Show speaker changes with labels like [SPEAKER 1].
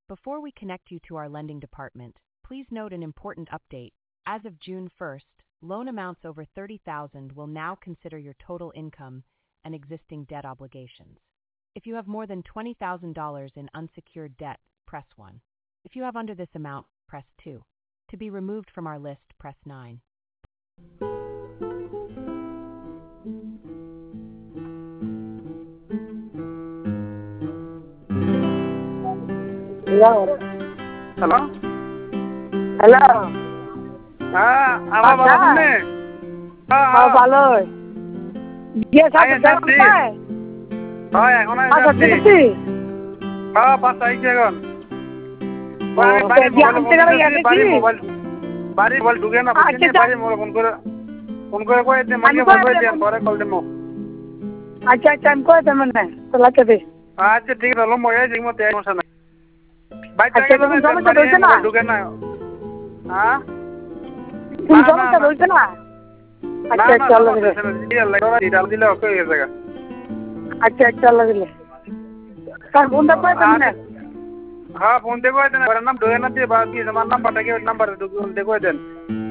[SPEAKER 1] Before we connect you to our lending department, please note an important update. As of June 1st, loan amounts over $30,000 will now consider your total income and existing debt obligations. If you have more than $20,000 in unsecured debt, press 1. If you have under this amount, press 2. To be removed from our list, press 9.
[SPEAKER 2] Hello.
[SPEAKER 3] Hello?
[SPEAKER 2] Hello.
[SPEAKER 3] আমার বাবা শুনে
[SPEAKER 2] হ্যাঁ ভালো গিয়ে সাথে
[SPEAKER 3] যাচ্ছি। হ্যাঁ এখন আমি
[SPEAKER 2] আচ্ছা
[SPEAKER 3] যাচ্ছি।
[SPEAKER 2] দেখছি
[SPEAKER 3] হ্যাঁ পাঁচ আইছি এখন
[SPEAKER 2] বাড়ি
[SPEAKER 3] মোবাইল ঢুকে না
[SPEAKER 2] আচ্ছা,
[SPEAKER 3] বাড়ি মোবাইল ফোন করে কয়ে দে মাকে ফোন করে দেন পরে কল দেবো।
[SPEAKER 2] আচ্ছা আচ্ছা আমি কয়ে দেবেন না তো লাগতে দে
[SPEAKER 3] আচ্ছা ঠিক আছে লম্বা হয়ে যাই মতে সমস্যা নাই বাইরে
[SPEAKER 2] আচ্ছা,
[SPEAKER 3] গেলে
[SPEAKER 2] তুমি সমস্যা হয়েছে না?
[SPEAKER 3] মোবাইল ঢুকে না হ্যাঁ
[SPEAKER 2] তুমি সমস্যা হয়েছে না আচ্ছা আচ্ছা আল্লাহ দিলে
[SPEAKER 3] দিলে ওকে হয়ে যাবে
[SPEAKER 2] আচ্ছা আচ্ছা আল্লাহ দিলে তার ফোনটা কয়ে দেবেন না
[SPEAKER 3] हाँ फोन देखो देना नाम ढोए ना दिए बाकी हमारा नाम पता के नंबर देखो देन